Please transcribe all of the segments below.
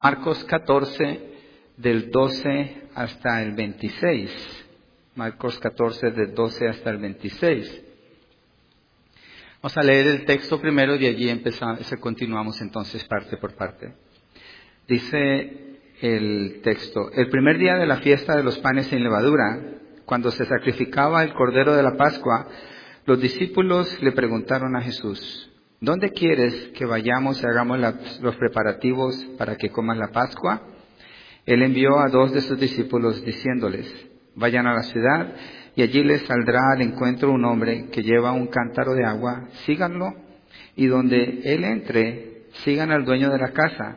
Marcos 14, del 12 hasta el 26. Marcos 14, del 12 hasta el 26. Vamos a leer el texto primero y allí continuamos entonces parte por parte. Dice el texto: el primer día de la fiesta de los panes sin levadura, cuando se sacrificaba el cordero de la Pascua, los discípulos le preguntaron a Jesús: ¿dónde quieres que vayamos y hagamos los preparativos para que comas la Pascua? Él envió a 2 de sus discípulos diciéndoles: vayan a la ciudad y allí les saldrá al encuentro un hombre que lleva un cántaro de agua, síganlo, y donde él entre, sigan al dueño de la casa.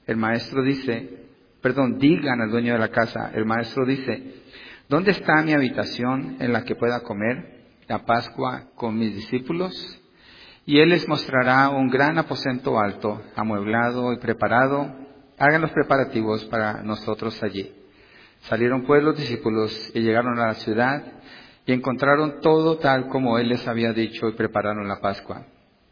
Digan al dueño de la casa, el maestro dice: ¿dónde está mi habitación en la que pueda comer la Pascua con mis discípulos? Y él les mostrará un gran aposento alto, amueblado y preparado. Hagan los preparativos para nosotros allí. Salieron pues los discípulos y llegaron a la ciudad y encontraron todo tal como él les había dicho y prepararon la Pascua.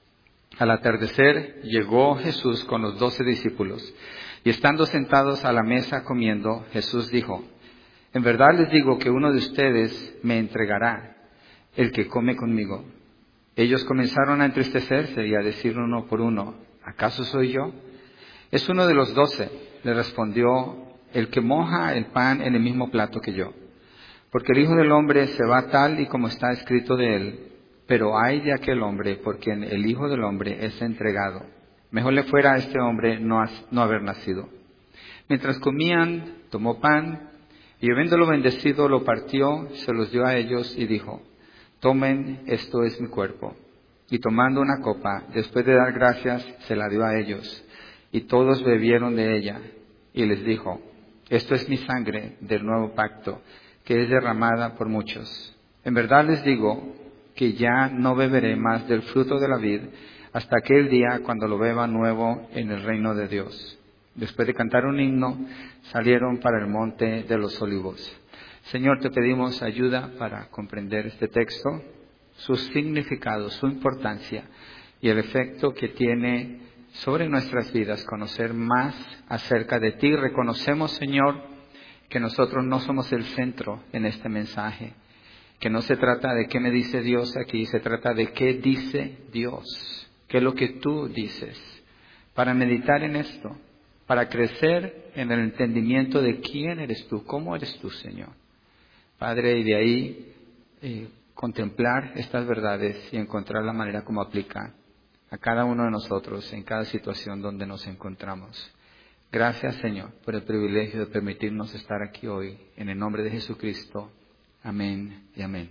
Al atardecer llegó Jesús con los 12 discípulos y estando sentados a la mesa comiendo, Jesús dijo: en verdad les digo que uno de ustedes me entregará, el que come conmigo. Ellos comenzaron a entristecerse y a decir uno por uno: ¿acaso soy yo? Es uno de los 12, le respondió, el que moja el pan en el mismo plato que yo. Porque el Hijo del Hombre se va tal y como está escrito de él, pero ay de aquel hombre por quien el Hijo del Hombre es entregado. Mejor le fuera a este hombre no haber nacido. Mientras comían, tomó pan, y habiéndolo bendecido, lo partió, se los dio a ellos y dijo: tomen, esto es mi cuerpo. Y tomando una copa, después de dar gracias, se la dio a ellos. Y todos bebieron de ella. Y les dijo: esto es mi sangre del nuevo pacto, que es derramada por muchos. En verdad les digo que ya no beberé más del fruto de la vid hasta aquel día cuando lo beba nuevo en el reino de Dios. Después de cantar un himno, salieron para el monte de los olivos. Señor, te pedimos ayuda para comprender este texto, su significado, su importancia y el efecto que tiene sobre nuestras vidas, conocer más acerca de ti. Reconocemos, Señor, que nosotros no somos el centro en este mensaje, que no se trata de qué me dice Dios aquí, se trata de qué dice Dios, qué es lo que tú dices, para meditar en esto, para crecer en el entendimiento de quién eres tú, cómo eres tú, Señor. Padre, y de ahí contemplar estas verdades y encontrar la manera como aplicar a cada uno de nosotros en cada situación donde nos encontramos. Gracias, Señor, por el privilegio de permitirnos estar aquí hoy. En el nombre de Jesucristo. Amén y amén.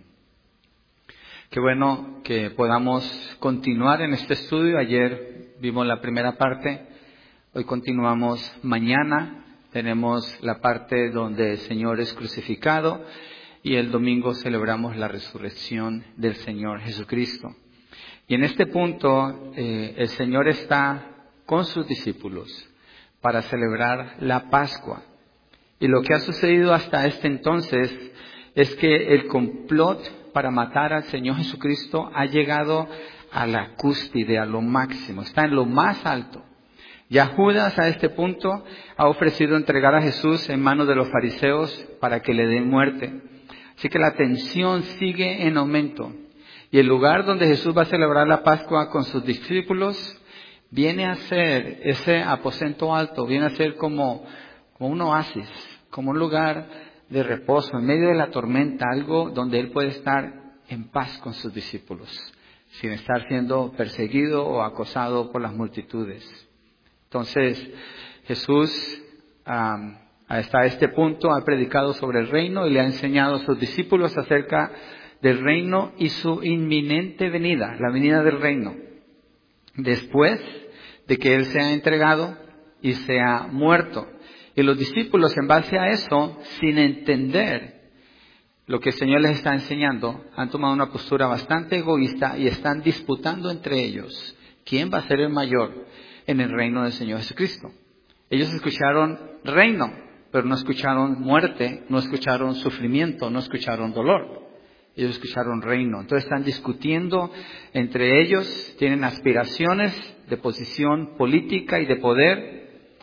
Qué bueno que podamos continuar en este estudio. Ayer vimos la primera parte. Hoy continuamos. Mañana tenemos la parte donde el Señor es crucificado. Y el domingo celebramos la resurrección del Señor Jesucristo. Y en este punto el Señor está con sus discípulos para celebrar la Pascua. Y lo que ha sucedido hasta este entonces es que el complot para matar al Señor Jesucristo ha llegado a la cúspide, a lo máximo, está en lo más alto. Ya Judas a este punto ha ofrecido entregar a Jesús en manos de los fariseos para que le den muerte. Así que la tensión sigue en aumento. Y el lugar donde Jesús va a celebrar la Pascua con sus discípulos viene a ser ese aposento alto, viene a ser como un oasis, como un lugar de reposo en medio de la tormenta, algo donde Él puede estar en paz con sus discípulos, sin estar siendo perseguido o acosado por las multitudes. Entonces, Jesús hasta este punto ha predicado sobre el reino y le ha enseñado a sus discípulos acerca del reino y su inminente venida, la venida del reino, después de que Él sea entregado y sea muerto. Y los discípulos, en base a eso, sin entender lo que el Señor les está enseñando, han tomado una postura bastante egoísta y están disputando entre ellos quién va a ser el mayor en el reino del Señor Jesucristo. Ellos escucharon reino, pero no escucharon muerte, no escucharon sufrimiento, no escucharon dolor. Ellos escucharon reino. Entonces están discutiendo entre ellos, tienen aspiraciones de posición política y de poder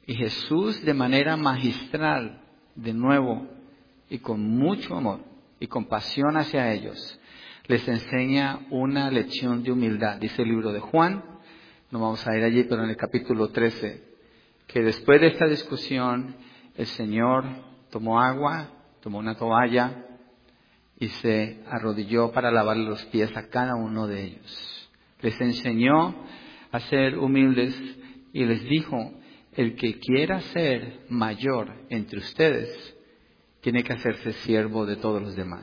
Y Jesús, de manera magistral, de nuevo, y con mucho amor y compasión hacia ellos, les enseña una lección de humildad. Dice el libro de Juan, no vamos a ir allí, pero en el capítulo 13, que después de esta discusión, el Señor tomó agua, tomó una toalla y se arrodilló para lavarle los pies a cada uno de ellos. Les enseñó a ser humildes y les dijo: el que quiera ser mayor entre ustedes, tiene que hacerse siervo de todos los demás.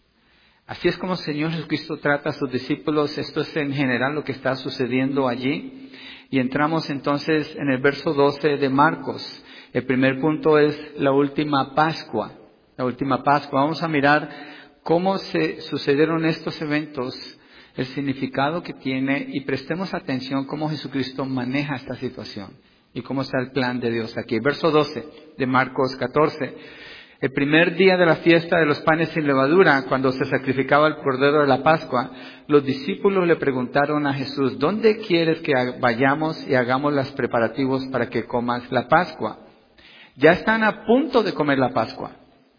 Así es como el Señor Jesucristo trata a sus discípulos. Esto es en general lo que está sucediendo allí. Y entramos entonces en el verso 12 de Marcos. El primer punto es la última Pascua. La última Pascua. Vamos a mirar cómo se sucedieron estos eventos, el significado que tiene, y prestemos atención cómo Jesucristo maneja esta situación y cómo está el plan de Dios aquí. Verso 12 de Marcos 14. El primer día de la fiesta de los panes sin levadura, cuando se sacrificaba el cordero de la Pascua, los discípulos le preguntaron a Jesús: ¿dónde quieres que vayamos y hagamos los preparativos para que comas la Pascua? Ya están a punto de comer la Pascua.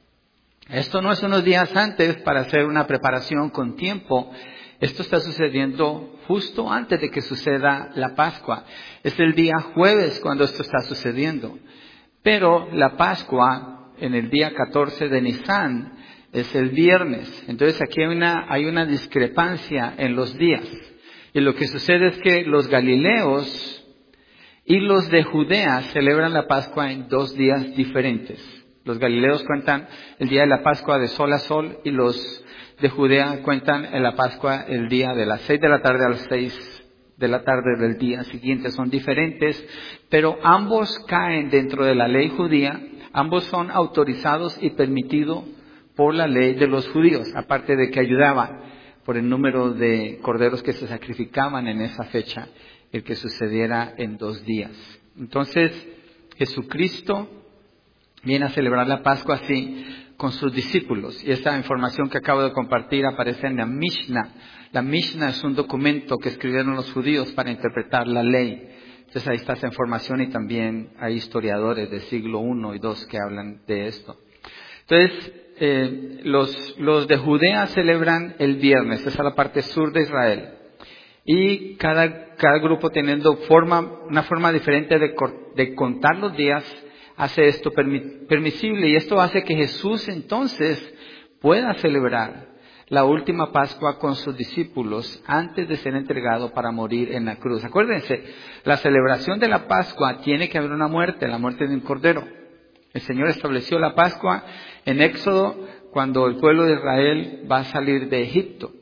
Esto no es unos días antes para hacer una preparación con tiempo. Esto está sucediendo justo antes de que suceda la Pascua. Es el día jueves cuando esto está sucediendo. Pero la Pascua, en el día 14 de Nisan, es el viernes. Entonces aquí hay una discrepancia en los días. Y lo que sucede es que los galileos y los de Judea celebran la Pascua en 2 días diferentes. Los galileos cuentan el día de la Pascua de sol a sol, y los de Judea cuentan en la Pascua el día de las 6 de la tarde a las 6 de la tarde del día siguiente. Son diferentes, pero ambos caen dentro de la ley judía. Ambos son autorizados y permitidos por la ley de los judíos, aparte de que ayudaba por el número de corderos que se sacrificaban en esa fecha, el que sucediera en 2 días. Entonces, Jesucristo viene a celebrar la Pascua así con sus discípulos. Y esta información que acabo de compartir aparece en la Mishnah. La Mishnah es un documento que escribieron los judíos para interpretar la ley. Entonces ahí está esa información, y también hay historiadores del siglo I y II que hablan de esto. Entonces, los de Judea celebran el viernes, esa es la parte sur de Israel. Y cada grupo teniendo una forma diferente de contar los días, hace esto permisible, y esto hace que Jesús entonces pueda celebrar la última Pascua con sus discípulos antes de ser entregado para morir en la cruz. Acuérdense, la celebración de la Pascua tiene que haber una muerte, la muerte de un cordero. El Señor estableció la Pascua en Éxodo cuando el pueblo de Israel va a salir de Egipto,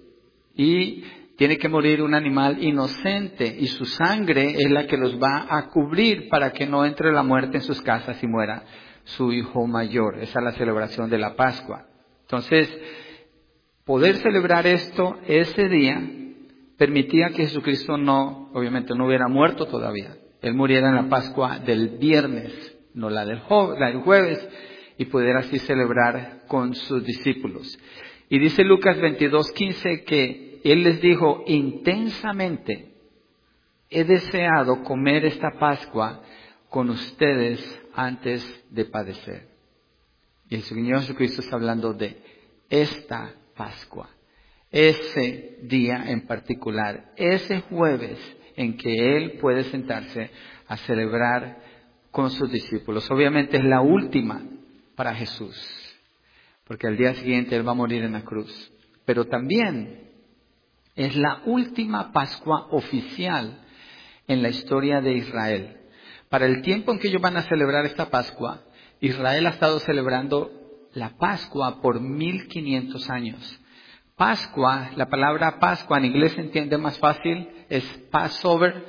y tiene que morir un animal inocente, y su sangre es la que los va a cubrir para que no entre la muerte en sus casas y muera su hijo mayor. Esa es la celebración de la Pascua. Entonces, poder celebrar esto ese día permitía que Jesucristo obviamente no hubiera muerto todavía. Él muriera en la Pascua del viernes, no la del jueves, y pudiera así celebrar con sus discípulos. Y dice Lucas 22:15 que Él les dijo: intensamente he deseado comer esta Pascua con ustedes antes de padecer. Y el Señor Jesucristo está hablando de esta Pascua, ese día en particular, ese jueves en que Él puede sentarse a celebrar con sus discípulos. Obviamente es la última para Jesús, porque al día siguiente Él va a morir en la cruz. Pero también es la última Pascua oficial en la historia de Israel. Para el tiempo en que ellos van a celebrar esta Pascua, Israel ha estado celebrando la Pascua por 1500 años. Pascua, la palabra Pascua en inglés se entiende más fácil, es Passover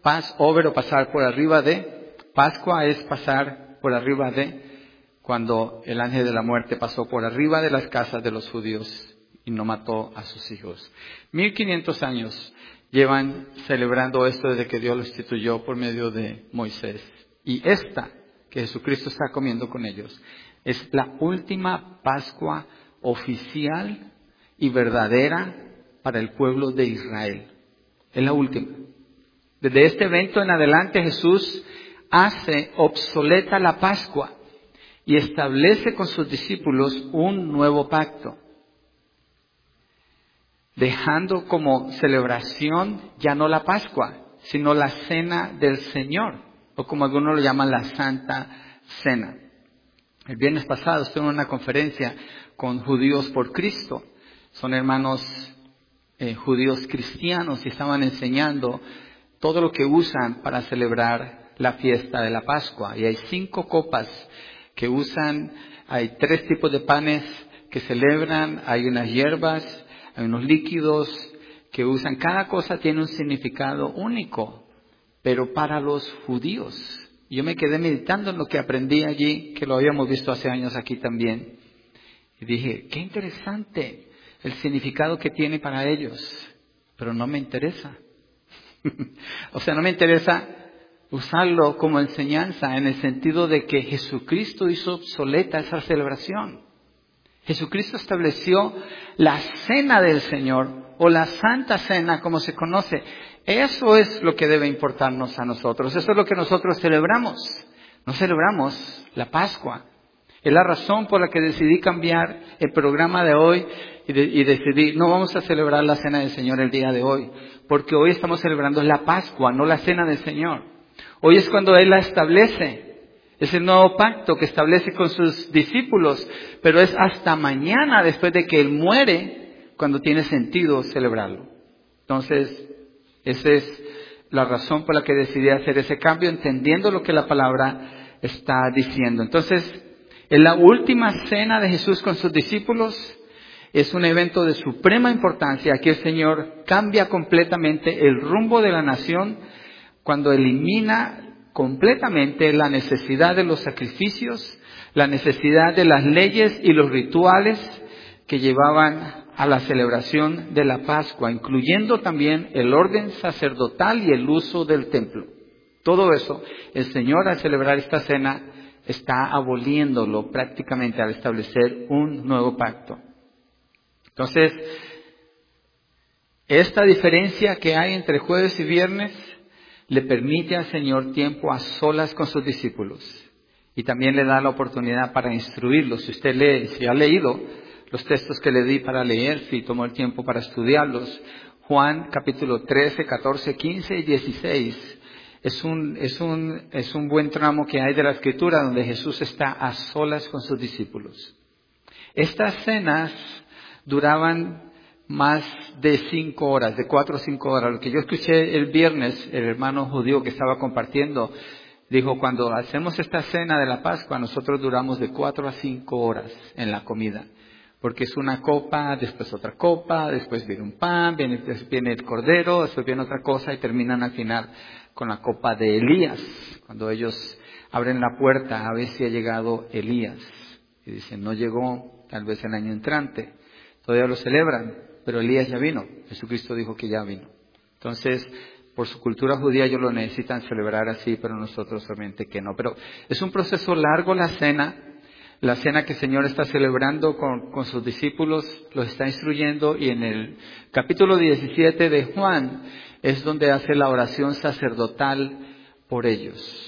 o pasar por arriba de. Pascua es pasar por arriba de, cuando el ángel de la muerte pasó por arriba de las casas de los judíos y no mató a sus hijos. 1500 años llevan celebrando esto desde que Dios lo instituyó por medio de Moisés. Y esta que Jesucristo está comiendo con ellos es la última Pascua oficial y verdadera para el pueblo de Israel. Es la última. Desde este evento en adelante Jesús hace obsoleta la Pascua y establece con sus discípulos un nuevo pacto, dejando como celebración ya no la Pascua, sino la Cena del Señor, o como algunos lo llaman, la Santa Cena. El viernes pasado estuve en una conferencia con Judíos por Cristo. Son hermanos judíos cristianos y estaban enseñando todo lo que usan para celebrar la fiesta de la Pascua. Y hay 5 copas que usan, hay 3 tipos de panes que celebran, hay unas hierbas, hay unos líquidos que usan. Cada cosa tiene un significado único, pero para los judíos. Yo me quedé meditando en lo que aprendí allí, que lo habíamos visto hace años aquí también. Y dije, qué interesante el significado que tiene para ellos, pero no me interesa. O sea, no me interesa usarlo como enseñanza en el sentido de que Jesucristo hizo obsoleta esa celebración. Jesucristo estableció la Cena del Señor o la Santa Cena como se conoce. Eso es lo que debe importarnos a nosotros. Eso es lo que nosotros celebramos. No celebramos la Pascua. Es la razón por la que decidí cambiar el programa de hoy y decidí, no vamos a celebrar la Cena del Señor el día de hoy, porque hoy estamos celebrando la Pascua, no la Cena del Señor. Hoy es cuando Él la establece. Es el nuevo pacto que establece con sus discípulos, pero es hasta mañana, después de que Él muere, cuando tiene sentido celebrarlo. Entonces, esa es la razón por la que decidí hacer ese cambio, entendiendo lo que la palabra está diciendo. Entonces, en la última cena de Jesús con sus discípulos, es un evento de suprema importancia. Aquí el Señor cambia completamente el rumbo de la nación cuando elimina completamente la necesidad de los sacrificios, la necesidad de las leyes y los rituales que llevaban a la celebración de la Pascua, incluyendo también el orden sacerdotal y el uso del templo. Todo eso, el Señor al celebrar esta cena está aboliéndolo prácticamente al establecer un nuevo pacto. Entonces, esta diferencia que hay entre jueves y viernes le permite al Señor tiempo a solas con sus discípulos y también le da la oportunidad para instruirlos. Si usted lee, si ha leído los textos que le di para leer, si tomó el tiempo para estudiarlos, Juan capítulo 13, 14, 15 y 16 es un buen tramo que hay de la Escritura donde Jesús está a solas con sus discípulos. Estas cenas duraban más de 5 horas, de 4 o 5 horas. Lo que yo escuché el viernes, el hermano judío que estaba compartiendo, dijo, cuando hacemos esta cena de la Pascua, nosotros duramos de 4 a 5 horas en la comida. Porque es una copa, después otra copa, después viene un pan, viene el cordero, después viene otra cosa y terminan al final con la copa de Elías. Cuando ellos abren la puerta a ver si ha llegado Elías. Y dicen, no llegó, tal vez el año entrante. Todavía lo celebran, pero Elías ya vino. Jesucristo dijo que ya vino. Entonces, por su cultura judía ellos lo necesitan celebrar así, pero nosotros solamente que no. Pero es un proceso largo la cena que el Señor está celebrando con sus discípulos, los está instruyendo, y en el capítulo 17 de Juan es donde hace la oración sacerdotal por ellos.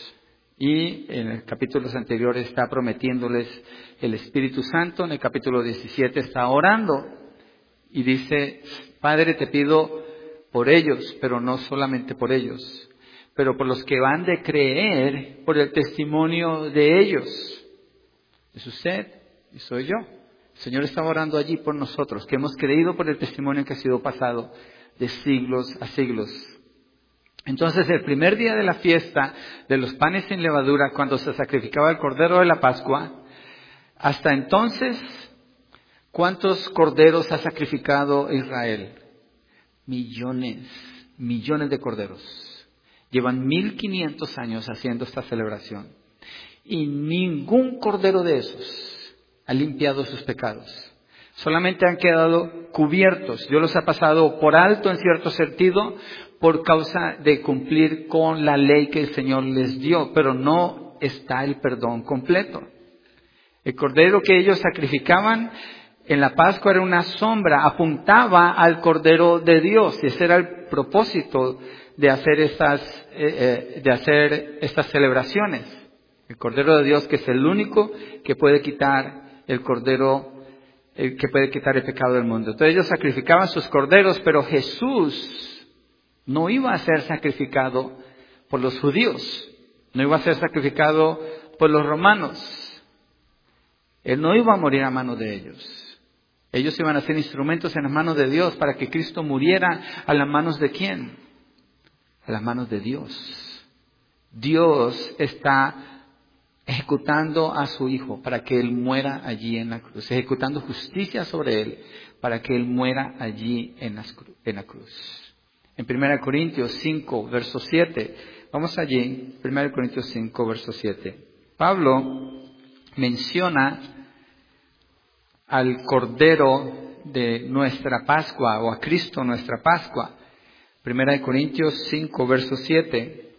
Y en el capítulos anteriores está prometiéndoles el Espíritu Santo. En el capítulo 17 está orando y dice, Padre, te pido por ellos, pero no solamente por ellos, pero por los que van de creer por el testimonio de ellos. Es usted y soy yo. El Señor estaba orando allí por nosotros, que hemos creído por el testimonio que ha sido pasado de siglos a siglos. Entonces, el primer día de la fiesta de los panes sin levadura, cuando se sacrificaba el cordero de la Pascua, hasta entonces, ¿cuántos corderos ha sacrificado Israel? Millones de corderos. Llevan 1500 años haciendo esta celebración. Y ningún cordero de esos ha limpiado sus pecados. Solamente han quedado cubiertos. Dios los ha pasado por alto en cierto sentido por causa de cumplir con la ley que el Señor les dio. Pero no está el perdón completo. El cordero que ellos sacrificaban en la Pascua era una sombra. Apuntaba al Cordero de Dios. Y ese era el propósito de hacer estas celebraciones. El Cordero de Dios, que es el único que puede quitar el pecado del mundo. Entonces ellos sacrificaban sus corderos, pero Jesús no iba a ser sacrificado por los judíos, no iba a ser sacrificado por los romanos. Él no iba a morir a manos de ellos. Ellos iban a ser instrumentos en las manos de Dios para que Cristo muriera a las manos de ¿quién? A las manos de Dios. Dios está ejecutando a su Hijo para que Él muera allí en la cruz, ejecutando justicia sobre Él para que Él muera allí en la cruz. En 1 Corintios 5, verso 7, vamos allí, 1 Corintios 5, verso 7. Pablo menciona al Cordero de nuestra Pascua, o a Cristo nuestra Pascua. 1 Corintios 5, verso 7.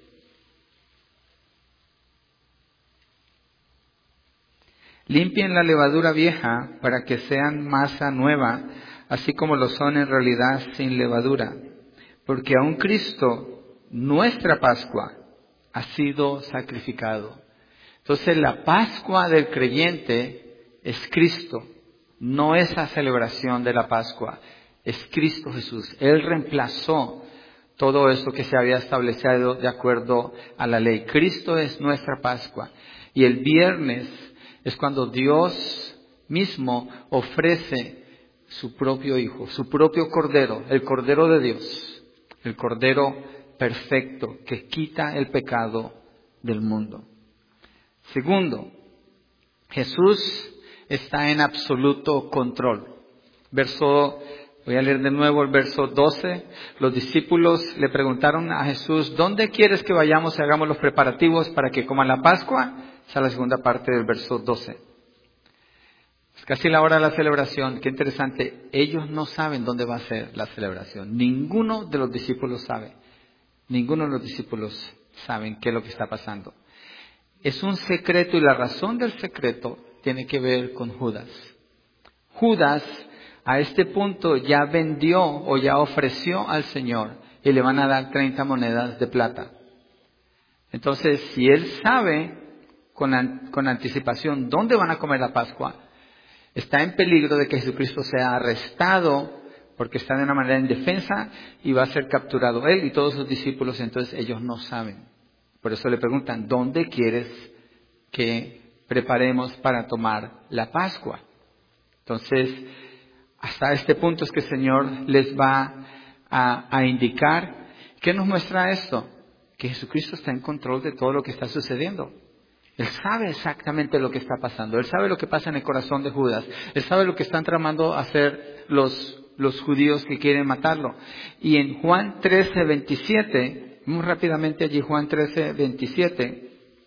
Limpien la levadura vieja para que sean masa nueva, así como lo son en realidad sin levadura. Porque aún Cristo, nuestra Pascua, ha sido sacrificado. Entonces la Pascua del creyente es Cristo, no esa celebración de la Pascua, es Cristo Jesús. Él reemplazó todo eso que se había establecido de acuerdo a la ley. Cristo es nuestra Pascua. Y el viernes es cuando Dios mismo ofrece su propio Hijo, su propio Cordero, el Cordero de Dios, el Cordero perfecto que quita el pecado del mundo. Segundo, Jesús está en absoluto control. Voy a leer de nuevo el verso 12. Los discípulos le preguntaron a Jesús, ¿dónde quieres que vayamos y hagamos los preparativos para que coman la Pascua? Esa es la segunda parte del verso 12. Es casi la hora de la celebración. Qué interesante. Ellos no saben dónde va a ser la celebración. Ninguno de los discípulos sabe. Ninguno de los discípulos saben qué es lo que está pasando. Es un secreto y la razón del secreto tiene que ver con Judas. Judas a este punto ya vendió o ya ofreció al Señor y le van a dar 30 monedas de plata. Entonces, si él sabe con anticipación dónde van a comer la Pascua, está en peligro de que Jesucristo sea arrestado porque está de una manera indefensa y va a ser capturado él y todos sus discípulos. Entonces ellos no saben. Por eso le preguntan, ¿dónde quieres que preparemos para tomar la Pascua? Entonces, hasta este punto es que el Señor les va a indicar. ¿Qué nos muestra esto? Que Jesucristo está en control de todo lo que está sucediendo. Él sabe exactamente lo que está pasando. Él sabe lo que pasa en el corazón de Judas. Él sabe lo que están tramando hacer los judíos que quieren matarlo. Y en Juan 13:27... muy rápidamente allí, Juan 13:27.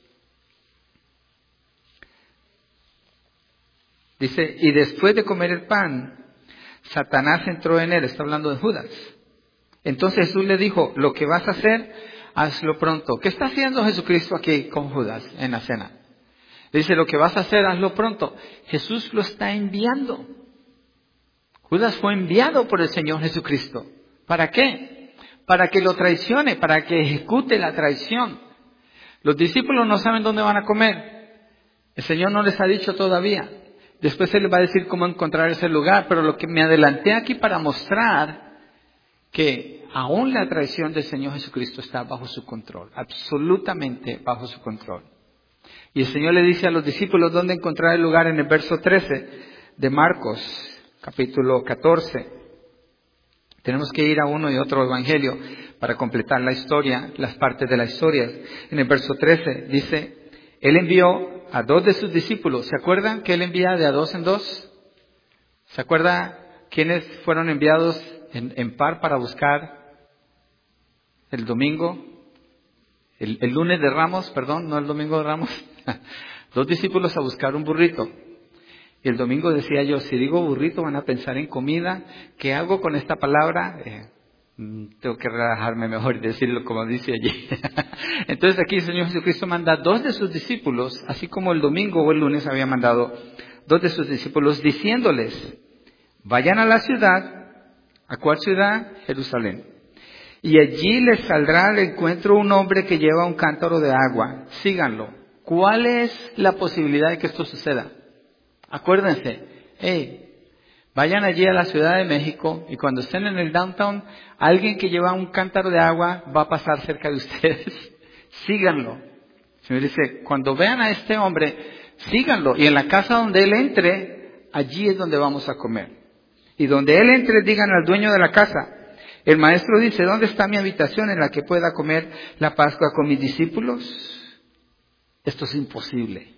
Dice, y después de comer el pan, Satanás entró en él. Está hablando de Judas. Entonces Jesús le dijo, lo que vas a hacer, hazlo pronto. ¿Qué está haciendo Jesucristo aquí con Judas en la cena? Dice, lo que vas a hacer, hazlo pronto. Jesús lo está enviando. Judas fue enviado por el Señor Jesucristo. ¿Para qué? Para que lo traicione, para que ejecute la traición. Los discípulos no saben dónde van a comer. El Señor no les ha dicho todavía. Después Él les va a decir cómo encontrar ese lugar. Pero lo que me adelanté aquí para mostrar que aún la traición del Señor Jesucristo está bajo su control. Absolutamente bajo su control. Y el Señor le dice a los discípulos dónde encontrar el lugar en el verso 13 de Marcos, capítulo 14. Tenemos que ir a uno y otro evangelio para completar la historia, las partes de la historia. En el verso 13 dice, Él envió a 2 de sus discípulos. ¿Se acuerdan que Él envía de a 2 en 2? ¿Se acuerda quiénes fueron enviados en par para buscar el domingo? El lunes de Ramos, perdón, no el domingo de Ramos. 2 discípulos a buscar un burrito. Y el domingo decía yo, si digo burrito van a pensar en comida. ¿Qué hago con esta palabra? Tengo que relajarme mejor y decirlo como dice allí. Entonces aquí el Señor Jesucristo manda 2 de sus discípulos, así como el domingo o el lunes había mandado 2 de sus discípulos, diciéndoles, vayan a la ciudad. ¿A cuál ciudad? Jerusalén. Y allí les saldrá al encuentro un hombre que lleva un cántaro de agua. Síganlo. ¿Cuál es la posibilidad de que esto suceda? Acuérdense, vayan allí a la Ciudad de México y cuando estén en el downtown, alguien que lleva un cántaro de agua va a pasar cerca de ustedes. Síganlo. El Señor dice, cuando vean a este hombre, síganlo. Y en la casa donde él entre, allí es donde vamos a comer. Y donde él entre, digan al dueño de la casa. El maestro dice, ¿dónde está mi habitación en la que pueda comer la Pascua con mis discípulos? Esto es imposible.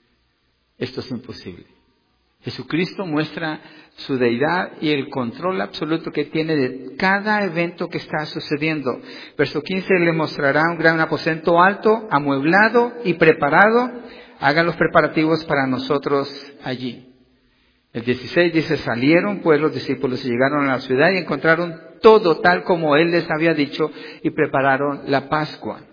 Esto es imposible. Jesucristo muestra su deidad y el control absoluto que tiene de cada evento que está sucediendo. Verso 15, le mostrará un gran aposento alto, amueblado y preparado. Hagan los preparativos para nosotros allí. El 16 dice, salieron pues los discípulos y llegaron a la ciudad y encontraron todo tal como Él les había dicho y prepararon la Pascua.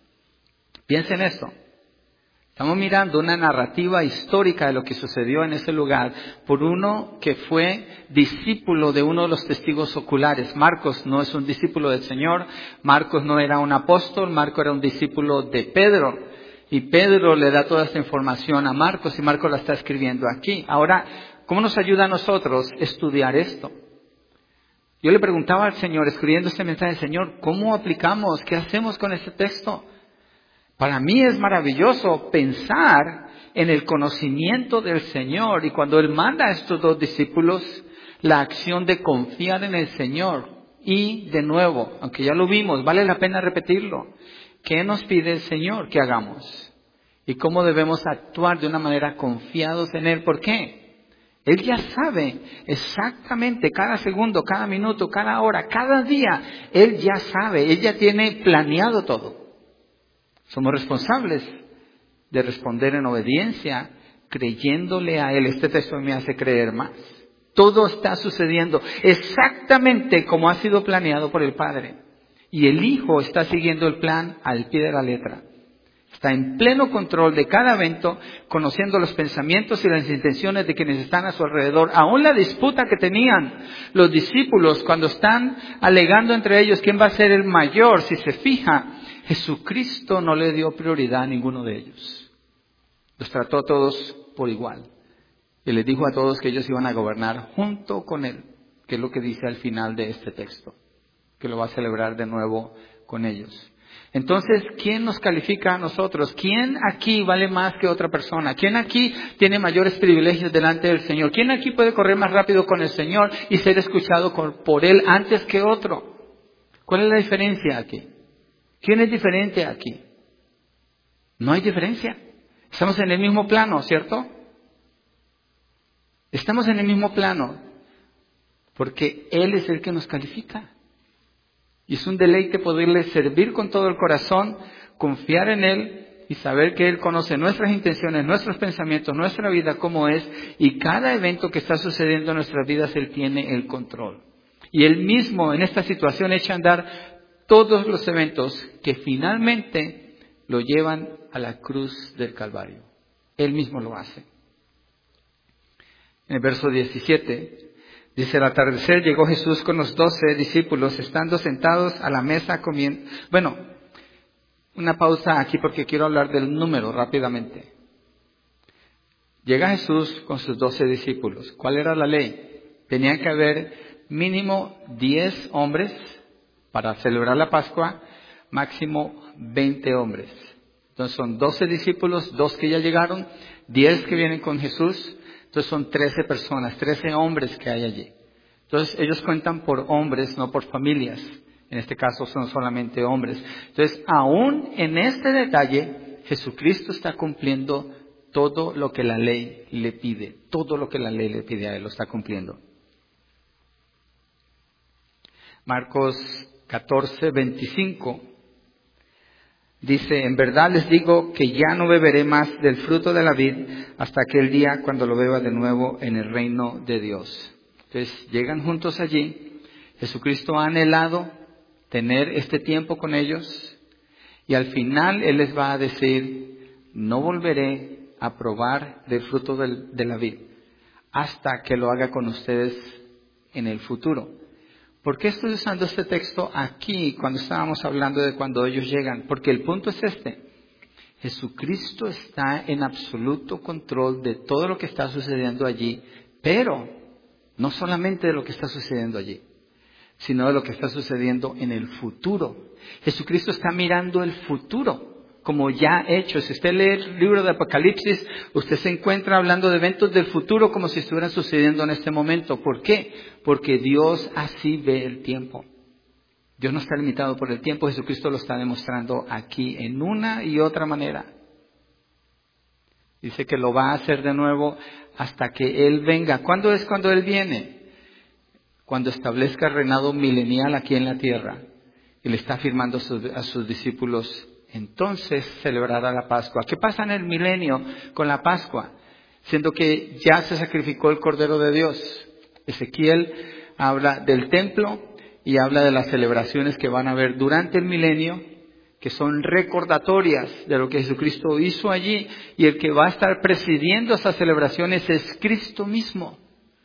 Piensen esto. Estamos mirando una narrativa histórica de lo que sucedió en ese lugar por uno que fue discípulo de uno de los testigos oculares. Marcos no es un discípulo del Señor, Marcos no era un apóstol, Marcos era un discípulo de Pedro. Y Pedro le da toda esta información a Marcos y Marcos la está escribiendo aquí. Ahora, ¿cómo nos ayuda a nosotros estudiar esto? Yo le preguntaba al Señor, escribiendo este mensaje, Señor, ¿cómo aplicamos? ¿Qué hacemos con este texto? Para mí es maravilloso pensar en el conocimiento del Señor y cuando Él manda a estos dos discípulos la acción de confiar en el Señor. Y de nuevo, aunque ya lo vimos, vale la pena repetirlo. ¿Qué nos pide el Señor que hagamos? ¿Y cómo debemos actuar de una manera confiados en Él? ¿Por qué? Él ya sabe exactamente cada segundo, cada minuto, cada hora, cada día. Él ya sabe, Él ya tiene planeado todo. Somos responsables de responder en obediencia, creyéndole a Él. Este texto me hace creer más. Todo está sucediendo exactamente como ha sido planeado por el Padre. Y el Hijo está siguiendo el plan al pie de la letra. Está en pleno control de cada evento, conociendo los pensamientos y las intenciones de quienes están a su alrededor. Aún la disputa que tenían los discípulos cuando están alegando entre ellos quién va a ser el mayor, si se fija, Jesucristo no le dio prioridad a ninguno de ellos. Los trató a todos por igual. Y les dijo a todos que ellos iban a gobernar junto con Él, que es lo que dice al final de este texto, que lo va a celebrar de nuevo con ellos. Entonces, ¿quién nos califica a nosotros? ¿Quién aquí vale más que otra persona? ¿Quién aquí tiene mayores privilegios delante del Señor? ¿Quién aquí puede correr más rápido con el Señor y ser escuchado por Él antes que otro? ¿Cuál es la diferencia aquí? ¿Quién es diferente aquí? No hay diferencia. Estamos en el mismo plano, ¿cierto? Estamos en el mismo plano porque Él es el que nos califica. Y es un deleite poderle servir con todo el corazón, confiar en Él y saber que Él conoce nuestras intenciones, nuestros pensamientos, nuestra vida como es. Y cada evento que está sucediendo en nuestras vidas, Él tiene el control. Y Él mismo en esta situación echa a andar todos los eventos que finalmente lo llevan a la cruz del Calvario. Él mismo lo hace. En el verso 17... dice, al atardecer llegó Jesús con los 12 discípulos, estando sentados a la mesa comiendo. Bueno, una pausa aquí porque quiero hablar del número rápidamente. Llega Jesús con sus 12 discípulos. ¿Cuál era la ley? Tenían que haber mínimo 10 hombres para celebrar la Pascua, máximo 20 hombres. Entonces son 12 discípulos, 2 que ya llegaron, 10 que vienen con Jesús. Entonces son 13 personas, 13 hombres que hay allí. Entonces ellos cuentan por hombres, no por familias. En este caso son solamente hombres. Entonces aún en este detalle, Jesucristo está cumpliendo todo lo que la ley le pide. Todo lo que la ley le pide a Él lo está cumpliendo. Marcos 14:25 dice, en verdad les digo que ya no beberé más del fruto de la vid hasta aquel día cuando lo beba de nuevo en el reino de Dios. Entonces llegan juntos allí. Jesucristo ha anhelado tener este tiempo con ellos y al final Él les va a decir, no volveré a probar del fruto de la vid hasta que lo haga con ustedes en el futuro. ¿Por qué estoy usando este texto aquí cuando estábamos hablando de cuando ellos llegan? Porque el punto es este. Jesucristo está en absoluto control de todo lo que está sucediendo allí, pero no solamente de lo que está sucediendo allí, sino de lo que está sucediendo en el futuro. Jesucristo está mirando el futuro, como ya hecho. Si usted lee el libro de Apocalipsis, usted se encuentra hablando de eventos del futuro como si estuvieran sucediendo en este momento. ¿Por qué? Porque Dios así ve el tiempo. Dios no está limitado por el tiempo. Jesucristo lo está demostrando aquí en una y otra manera. Dice que lo va a hacer de nuevo hasta que Él venga. ¿Cuándo es cuando Él viene? Cuando establezca el reinado milenial aquí en la tierra. Y le está afirmando a sus discípulos, entonces celebrará la Pascua. ¿Qué pasa en el milenio con la Pascua? Siendo que ya se sacrificó el Cordero de Dios. Ezequiel habla del templo y habla de las celebraciones que van a haber durante el milenio, que son recordatorias de lo que Jesucristo hizo allí, y el que va a estar presidiendo esas celebraciones es Cristo mismo.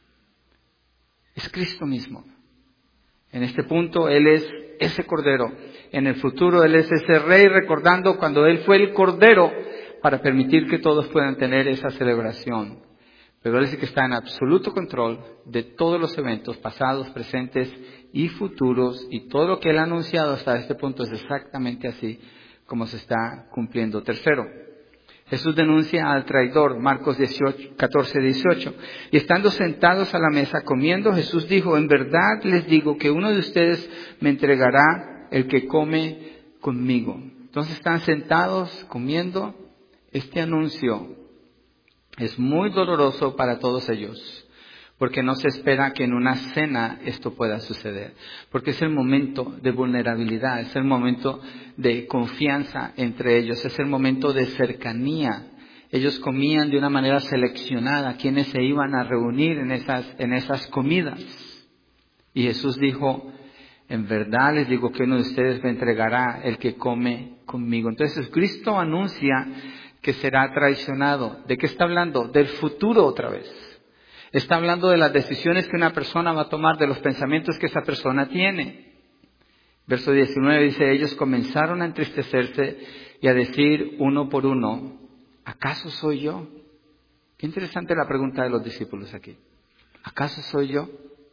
Es Cristo mismo. En este punto Él es ese Cordero. En el futuro Él es ese Rey, recordando cuando Él fue el Cordero para permitir que todos puedan tener esa celebración. Pero Él es el que está en absoluto control de todos los eventos pasados, presentes y futuros, y todo lo que Él ha anunciado hasta este punto es exactamente así como se está cumpliendo. Tercero, Jesús denuncia al traidor, Marcos 14:18. Y estando sentados a la mesa comiendo, Jesús dijo, en verdad les digo que uno de ustedes me entregará el que come conmigo. Entonces están sentados comiendo. Este anuncio es muy doloroso para todos ellos, porque no se espera que en una cena esto pueda suceder, porque es el momento de vulnerabilidad, es el momento de confianza entre ellos, es el momento de cercanía. Ellos comían de una manera seleccionada quienes se iban a reunir en esas comidas. Y Jesús dijo, en verdad les digo que uno de ustedes me entregará el que come conmigo. Entonces Cristo anuncia que será traicionado. ¿De qué está hablando? Del futuro otra vez. Está hablando de las decisiones que una persona va a tomar, de los pensamientos que esa persona tiene. Verso 19 dice, ellos comenzaron a entristecerse y a decir uno por uno, ¿acaso soy yo? Qué interesante la pregunta de los discípulos aquí. ¿Acaso soy yo?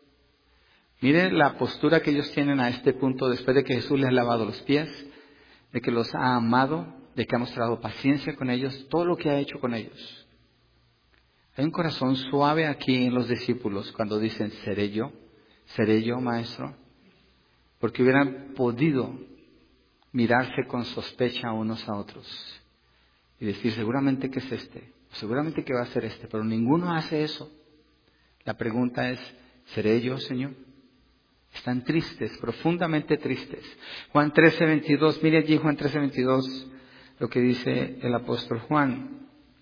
Mire la postura que ellos tienen a este punto después de que Jesús les ha lavado los pies, de que los ha amado, de que ha mostrado paciencia con ellos, todo lo que ha hecho con ellos. Hay un corazón suave aquí en los discípulos cuando dicen, ¿seré yo? ¿Seré yo, maestro? Porque hubieran podido mirarse con sospecha unos a otros y decir, seguramente que es este, seguramente que va a ser este, pero ninguno hace eso. La pregunta es, ¿seré yo, Señor? Están tristes, profundamente tristes. Juan 13:22, mire allí Juan 13:22, lo que dice el apóstol Juan.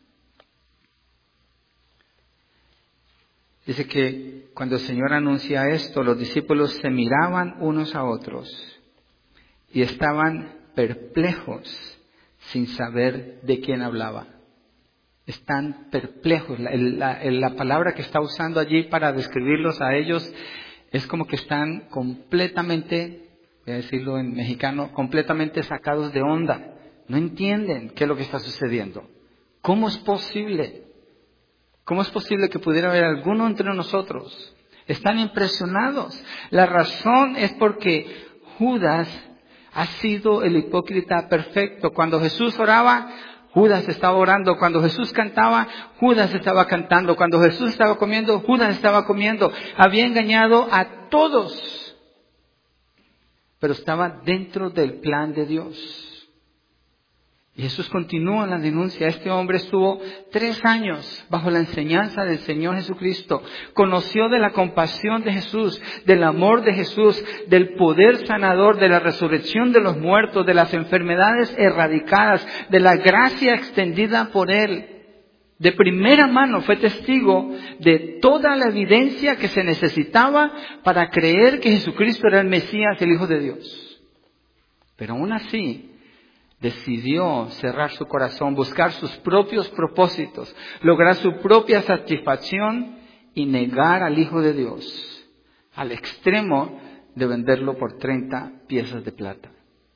Dice que cuando el Señor anuncia esto, los discípulos se miraban unos a otros y estaban perplejos sin saber de quién hablaba. Están perplejos. La palabra que está usando allí para describirlos a ellos es como que están completamente, voy a decirlo en mexicano, completamente sacados de onda. No entienden qué es lo que está sucediendo. ¿Cómo es posible? ¿Cómo es posible que pudiera haber alguno entre nosotros? Están impresionados. La razón es porque Judas ha sido el hipócrita perfecto. Cuando Jesús oraba, Judas estaba orando. Cuando Jesús cantaba, Judas estaba cantando. Cuando Jesús estaba comiendo, Judas estaba comiendo. Había engañado a todos, pero estaba dentro del plan de Dios. Y Jesús continúa la denuncia. Este hombre estuvo 3 años bajo la enseñanza del Señor Jesucristo. Conoció de la compasión de Jesús, del amor de Jesús, del poder sanador, de la resurrección de los muertos, de las enfermedades erradicadas, de la gracia extendida por Él. De primera mano fue testigo de toda la evidencia que se necesitaba para creer que Jesucristo era el Mesías, el Hijo de Dios. Pero aún así, decidió cerrar su corazón, buscar sus propios propósitos, lograr su propia satisfacción y negar al Hijo de Dios, al extremo de venderlo por 30 piezas de plata.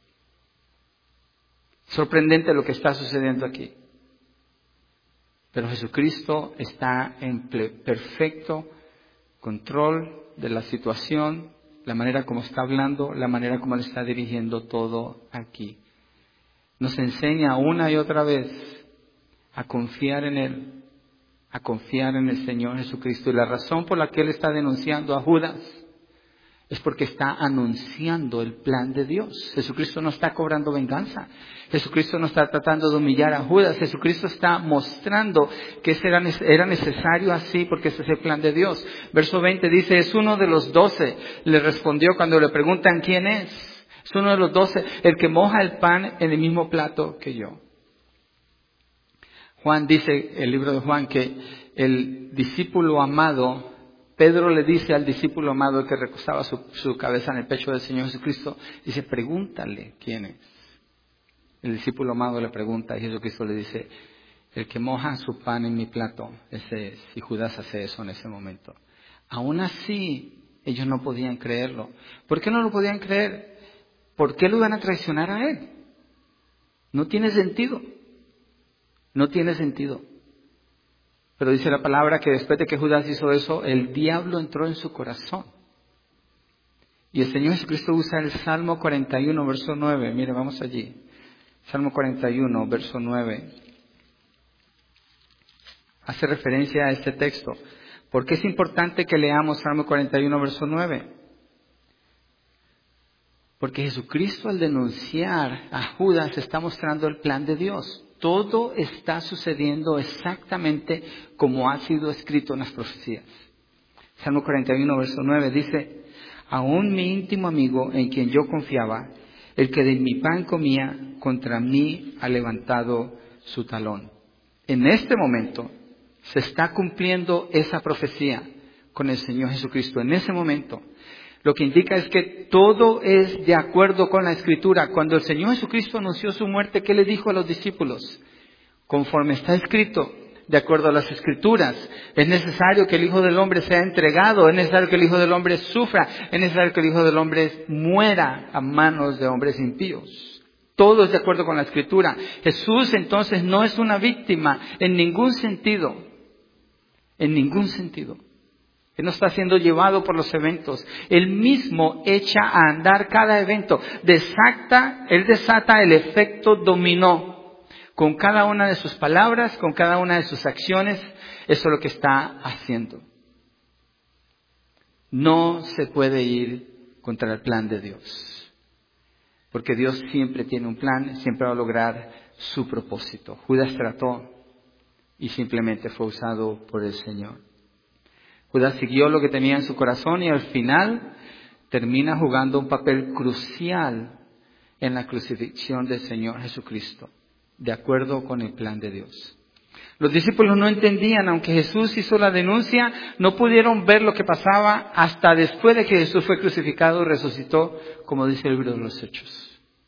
Sorprendente lo que está sucediendo aquí. Pero Jesucristo está en perfecto control de la situación, la manera como está hablando, la manera como le está dirigiendo todo aquí. Nos enseña una y otra vez a confiar en Él, a confiar en el Señor Jesucristo. Y la razón por la que Él está denunciando a Judas es porque está anunciando el plan de Dios. Jesucristo no está cobrando venganza. Jesucristo no está tratando de humillar a Judas. Jesucristo está mostrando que era necesario así porque ese es el plan de Dios. Verso 20 dice, es uno de los 12. Le respondió cuando le preguntan quién es. Es uno de los 12, el que moja el pan en el mismo plato que yo. Juan dice, el libro de Juan, que el discípulo amado, Pedro le dice al discípulo amado que recostaba su cabeza en el pecho del Señor Jesucristo, dice, pregúntale quién es. El discípulo amado le pregunta y Jesucristo le dice, el que moja su pan en mi plato, ese es. Y Judas hace eso en ese momento. Aún así, ellos no podían creerlo. ¿Por qué no lo podían creer? ¿Por qué lo iban a traicionar a él? No tiene sentido. No tiene sentido. Pero dice la palabra que después de que Judas hizo eso, el diablo entró en su corazón. Y el Señor Jesucristo usa el Salmo 41, verso 9. Mire, vamos allí. Salmo 41, verso 9. Hace referencia a este texto. ¿Por qué es importante que leamos Salmo 41, verso 9? Porque Jesucristo al denunciar a Judas está mostrando el plan de Dios. Todo está sucediendo exactamente como ha sido escrito en las profecías. Salmo 41, verso 9 dice, aún mi íntimo amigo en quien yo confiaba, el que de mi pan comía, contra mí ha levantado su talón. En este momento se está cumpliendo esa profecía con el Señor Jesucristo. En ese momento. Lo que indica es que todo es de acuerdo con la Escritura. Cuando el Señor Jesucristo anunció su muerte, ¿qué le dijo a los discípulos? Conforme está escrito, de acuerdo a las Escrituras, es necesario que el Hijo del Hombre sea entregado, es necesario que el Hijo del Hombre sufra, es necesario que el Hijo del Hombre muera a manos de hombres impíos. Todo es de acuerdo con la Escritura. Jesús entonces no es una víctima en ningún sentido. En ningún sentido. Él no está siendo llevado por los eventos. Él mismo echa a andar cada evento. Él desata el efecto dominó. Con cada una de sus palabras, con cada una de sus acciones, eso es lo que está haciendo. No se puede ir contra el plan de Dios. Porque Dios siempre tiene un plan, siempre va a lograr su propósito. Judas trató y simplemente fue usado por el Señor. Judas siguió lo que tenía en su corazón y al final termina jugando un papel crucial en la crucifixión del Señor Jesucristo, de acuerdo con el plan de Dios. Los discípulos no entendían, aunque Jesús hizo la denuncia, no pudieron ver lo que pasaba hasta después de que Jesús fue crucificado y resucitó, como dice el libro de los Hechos.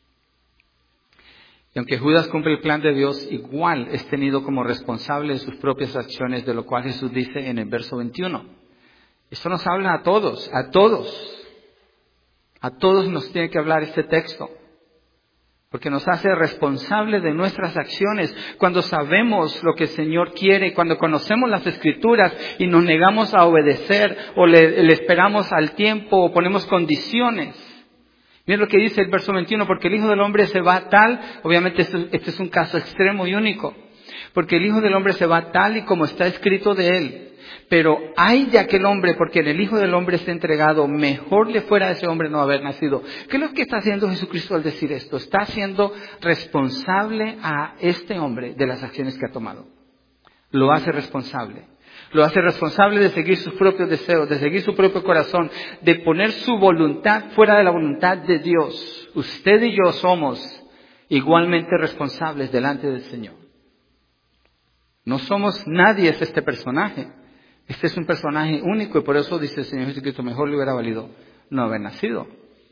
Y aunque Judas cumple el plan de Dios, igual es tenido como responsable de sus propias acciones, de lo cual Jesús dice en el verso 21. Esto nos habla a todos, a todos. A todos nos tiene que hablar este texto. Porque nos hace responsables de nuestras acciones. Cuando sabemos lo que el Señor quiere, cuando conocemos las Escrituras y nos negamos a obedecer o le esperamos al tiempo o ponemos condiciones. Miren lo que dice el verso 21, porque el Hijo del Hombre se va tal, obviamente este es un caso extremo y único, porque el Hijo del Hombre se va tal y como está escrito de Él. Pero ay de aquel hombre, porque en el Hijo del Hombre está entregado, mejor le fuera a ese hombre no haber nacido. ¿Qué es lo que está haciendo Jesucristo al decir esto? Está haciendo responsable a este hombre de las acciones que ha tomado. Lo hace responsable. Lo hace responsable de seguir sus propios deseos, de seguir su propio corazón, de poner su voluntad fuera de la voluntad de Dios. Usted y yo somos igualmente responsables delante del Señor. No somos nadie, es este personaje. Este es un personaje único y por eso dice el Señor Jesucristo, mejor le hubiera valido no haber nacido.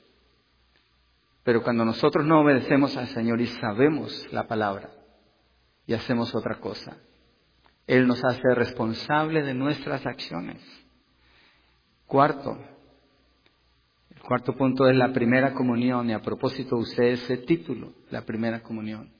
Pero cuando nosotros no obedecemos al Señor y sabemos la palabra y hacemos otra cosa, Él nos hace responsable de nuestras acciones. Cuarto punto es la primera comunión, y a propósito usé ese título, la primera comunión.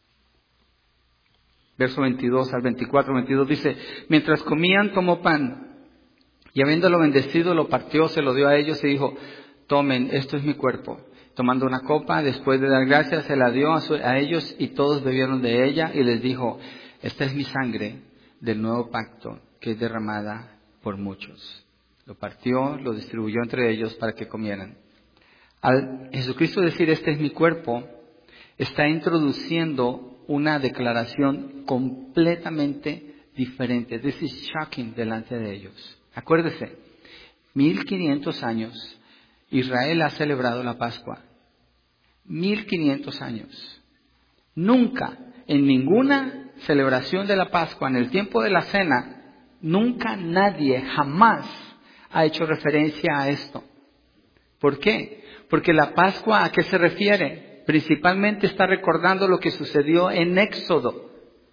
Verso 22 al 24, 22 dice, mientras comían tomó pan, y habiéndolo bendecido lo partió, se lo dio a ellos y dijo, tomen, esto es mi cuerpo. Tomando una copa, después de dar gracias, se la dio a ellos y todos bebieron de ella y les dijo, esta es mi sangre del nuevo pacto que es derramada por muchos. Lo partió, lo distribuyó entre ellos para que comieran. Al Jesucristo decir, este es mi cuerpo, está introduciendo una declaración completamente diferente. This is shocking delante de ellos. Acuérdese, 1500 años, Israel ha celebrado la Pascua. 1500 años. Nunca, en ninguna celebración de la Pascua, en el tiempo de la cena, nunca nadie, jamás, ha hecho referencia a esto. ¿Por qué? Porque la Pascua, ¿a qué se refiere? Principalmente está recordando lo que sucedió en Éxodo.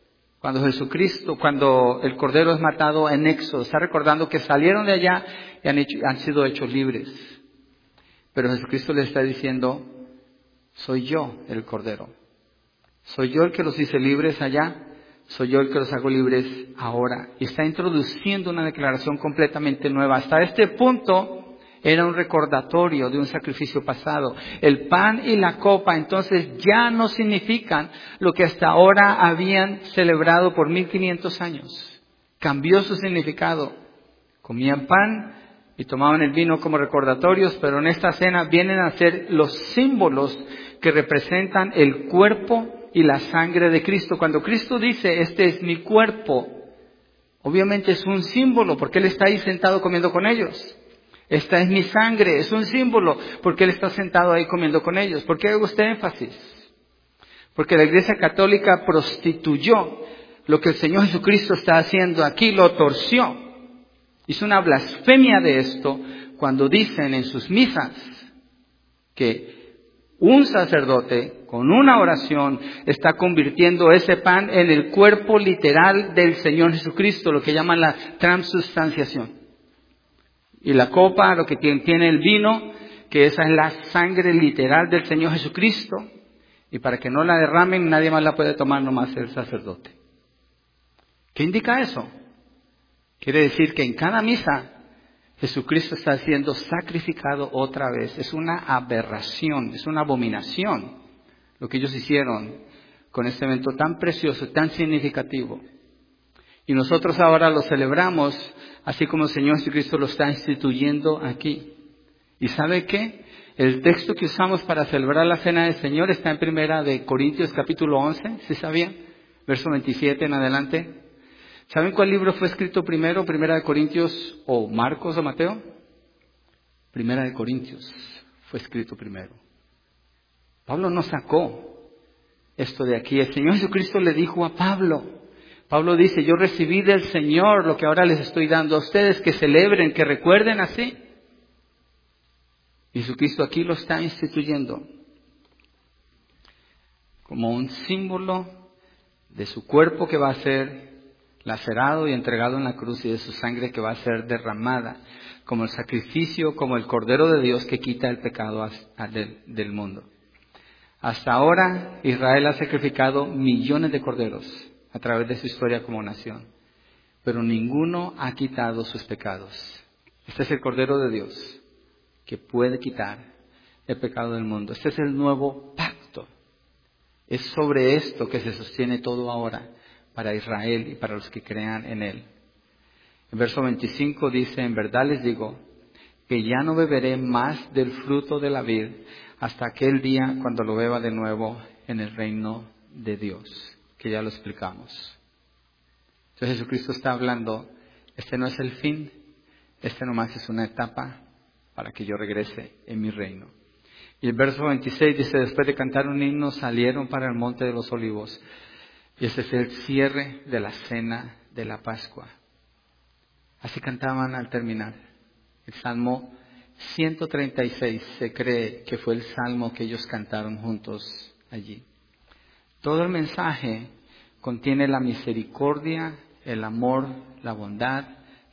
Cuando el Cordero es matado en Éxodo, está recordando que salieron de allá y han sido hechos libres. Pero Jesucristo le está diciendo, soy yo el Cordero. Soy yo el que los hice libres allá, soy yo el que los hago libres ahora. Y está introduciendo una declaración completamente nueva. Hasta este punto era un recordatorio de un sacrificio pasado. El pan y la copa entonces ya no significan lo que hasta ahora habían celebrado por 1500 años. Cambió su significado. Comían pan y tomaban el vino como recordatorios, pero en esta cena vienen a ser los símbolos que representan el cuerpo y la sangre de Cristo. Cuando Cristo dice, este es mi cuerpo, obviamente es un símbolo porque Él está ahí sentado comiendo con ellos. Esta es mi sangre, es un símbolo porque Él está sentado ahí comiendo con ellos. ¿Por qué hago este énfasis? Porque la Iglesia Católica prostituyó lo que el Señor Jesucristo está haciendo aquí, lo torció. Hizo una blasfemia de esto cuando dicen en sus misas que un sacerdote con una oración está convirtiendo ese pan en el cuerpo literal del Señor Jesucristo, lo que llaman la transubstanciación. Y la copa, lo que tiene el vino, que esa es la sangre literal del Señor Jesucristo. Y para que no la derramen, nadie más la puede tomar, nomás el sacerdote. ¿Qué indica eso? Quiere decir que en cada misa Jesucristo está siendo sacrificado otra vez. Es una aberración, es una abominación lo que ellos hicieron con este evento tan precioso, tan significativo. Y nosotros ahora lo celebramos así como el Señor Jesucristo lo está instituyendo aquí. ¿Y sabe qué? El texto que usamos para celebrar la Cena del Señor está en Primera de Corintios capítulo 11, ¿sí sabían? Verso 27 en adelante. ¿Saben cuál libro fue escrito primero? ¿Primera de Corintios o Marcos o Mateo? Primera de Corintios fue escrito primero. Pablo no sacó esto de aquí. El Señor Jesucristo le dijo a Pablo. Pablo dice, yo recibí del Señor lo que ahora les estoy dando a ustedes, que celebren, que recuerden así. Jesucristo aquí lo está instituyendo como un símbolo de su cuerpo que va a ser lacerado y entregado en la cruz y de su sangre que va a ser derramada como el sacrificio, como el Cordero de Dios que quita el pecado del mundo. Hasta ahora Israel ha sacrificado millones de corderos a través de su historia como nación, pero ninguno ha quitado sus pecados. Este es el Cordero de Dios que puede quitar el pecado del mundo. Este es el nuevo pacto. Es sobre esto que se sostiene todo ahora para Israel y para los que crean en Él. En verso 25 dice, en verdad les digo que ya no beberé más del fruto de la vid hasta aquel día cuando lo beba de nuevo en el reino de Dios, que ya lo explicamos. Entonces Jesucristo está hablando, este no es el fin, este nomás es una etapa para que yo regrese en mi reino. Y el verso 26 dice, después de cantar un himno salieron para el monte de los olivos. Y ese es el cierre de la cena de la Pascua. Así cantaban al terminar. El Salmo 136 se cree que fue el salmo que ellos cantaron juntos allí. Todo el mensaje contiene la misericordia, el amor, la bondad,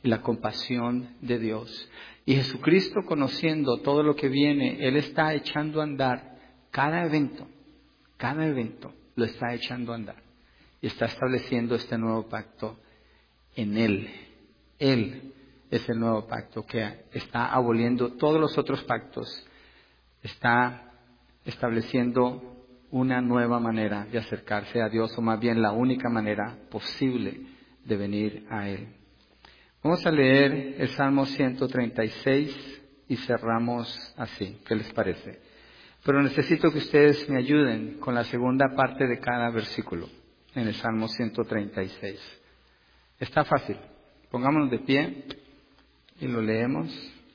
y la compasión de Dios. Y Jesucristo, conociendo todo lo que viene, Él está echando a andar cada evento lo está echando a andar. Y está estableciendo este nuevo pacto en Él. Él es el nuevo pacto que está aboliendo todos los otros pactos. Está estableciendo una nueva manera de acercarse a Dios, o más bien la única manera posible de venir a Él. Vamos a leer el Salmo 136 y cerramos así. ¿Qué les parece? Pero necesito que ustedes me ayuden con la segunda parte de cada versículo en el Salmo 136. Está fácil. Pongámonos de pie y lo leemos.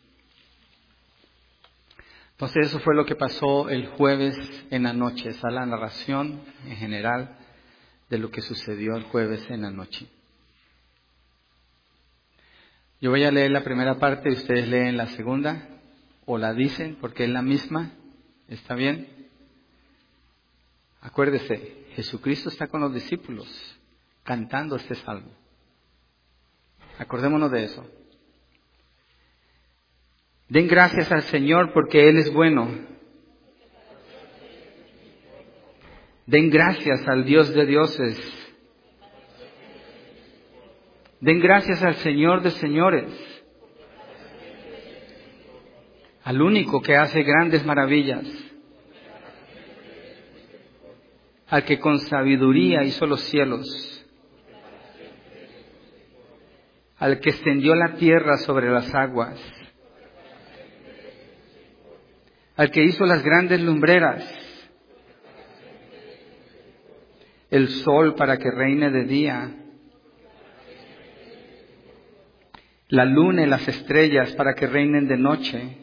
Entonces eso fue lo que pasó el jueves en la noche. Esa es la narración en general de lo que sucedió el jueves en la noche. Yo voy a leer la primera parte y ustedes leen la segunda o la dicen porque es la misma. ¿Está bien? Acuérdese, Jesucristo está con los discípulos cantando este salmo. Acordémonos de eso. Den gracias al Señor porque Él es bueno. Den gracias al Dios de dioses. Den gracias al Señor de señores. Al único que hace grandes maravillas. Al que con sabiduría hizo los cielos. Al que extendió la tierra sobre las aguas. Al que hizo las grandes lumbreras. El sol para que reine de día. La luna y las estrellas para que reinen de noche.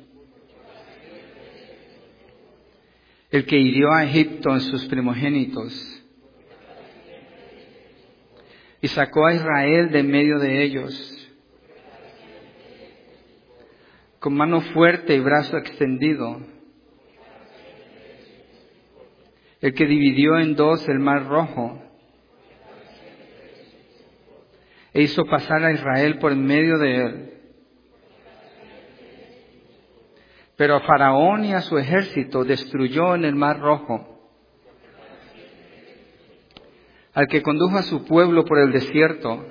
El que hirió a Egipto en sus primogénitos y sacó a Israel de medio de ellos, con mano fuerte y brazo extendido. El que dividió en dos el mar rojo e hizo pasar a Israel por en medio de él. Pero a Faraón y a su ejército destruyó en el mar rojo. Al que condujo a su pueblo por el desierto.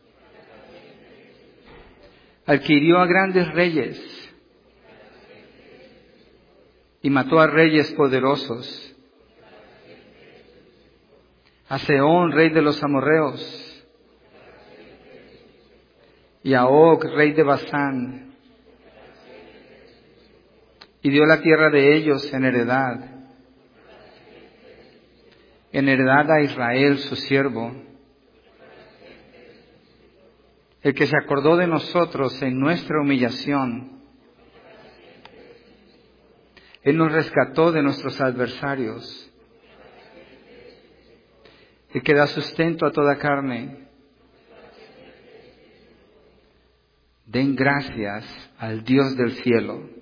Al que hirió a grandes reyes y mató a reyes poderosos. A Sehón, rey de los amorreos. Y a Og, rey de Basán. Y dio la tierra de ellos en heredad a Israel su siervo, el que se acordó de nosotros en nuestra humillación. Él nos rescató de nuestros adversarios, el que da sustento a toda carne. Den gracias al Dios del cielo.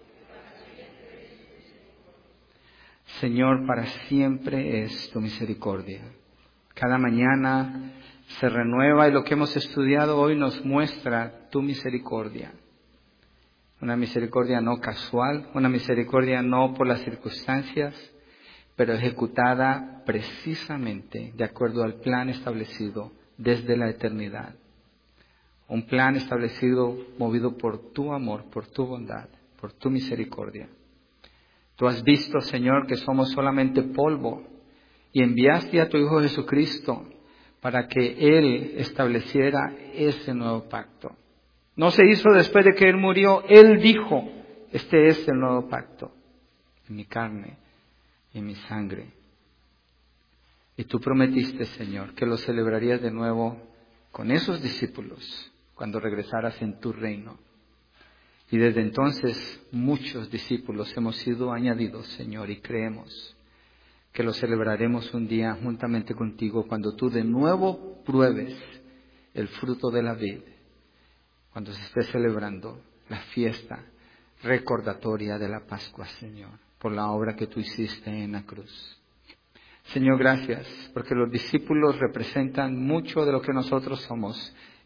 Señor, para siempre es tu misericordia. Cada mañana se renueva y lo que hemos estudiado hoy nos muestra tu misericordia. Una misericordia no casual, una misericordia no por las circunstancias, pero ejecutada precisamente de acuerdo al plan establecido desde la eternidad. Un plan establecido movido por tu amor, por tu bondad, por tu misericordia. Tú has visto, Señor, que somos solamente polvo y enviaste a tu Hijo Jesucristo para que Él estableciera ese nuevo pacto. No se hizo después de que Él murió. Él dijo, este es el nuevo pacto en mi carne y en mi sangre. Y tú prometiste, Señor, que lo celebrarías de nuevo con esos discípulos cuando regresaras en tu reino. Y desde entonces muchos discípulos hemos sido añadidos, Señor, y creemos que lo celebraremos un día juntamente contigo cuando tú de nuevo pruebes el fruto de la vid, cuando se esté celebrando la fiesta recordatoria de la Pascua, Señor, por la obra que tú hiciste en la cruz. Señor, gracias, porque los discípulos representan mucho de lo que nosotros somos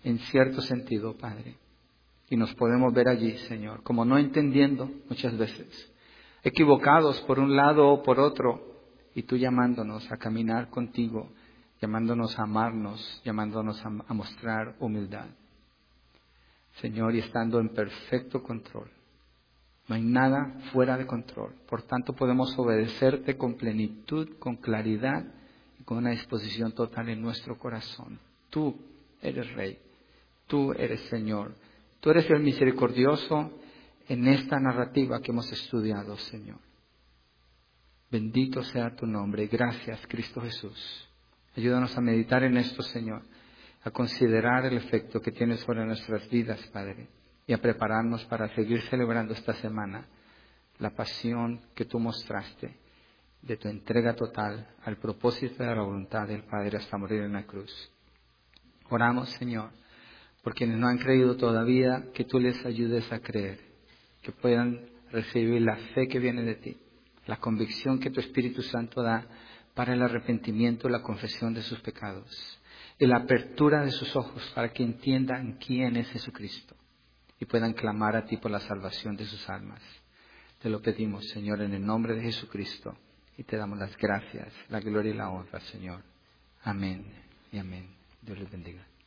en cierto sentido, Padre. Y nos podemos ver allí, Señor, como no entendiendo muchas veces, equivocados por un lado o por otro, y tú llamándonos a caminar contigo, llamándonos a amarnos, llamándonos a mostrar humildad. Señor, y estando en perfecto control. No hay nada fuera de control. Por tanto, podemos obedecerte con plenitud, con claridad y con una disposición total en nuestro corazón. Tú eres Rey. Tú eres Señor. Tú eres el misericordioso en esta narrativa que hemos estudiado, Señor. Bendito sea tu nombre. Gracias, Cristo Jesús. Ayúdanos a meditar en esto, Señor, a considerar el efecto que tiene sobre nuestras vidas, Padre, y a prepararnos para seguir celebrando esta semana la pasión que tú mostraste de tu entrega total al propósito de la voluntad del Padre hasta morir en la cruz. Oramos, Señor, por quienes no han creído todavía, que tú les ayudes a creer, que puedan recibir la fe que viene de ti, la convicción que tu Espíritu Santo da para el arrepentimiento y la confesión de sus pecados, y la apertura de sus ojos para que entiendan quién es Jesucristo y puedan clamar a ti por la salvación de sus almas. Te lo pedimos, Señor, en el nombre de Jesucristo, y te damos las gracias, la gloria y la honra, Señor. Amén y amén. Dios les bendiga.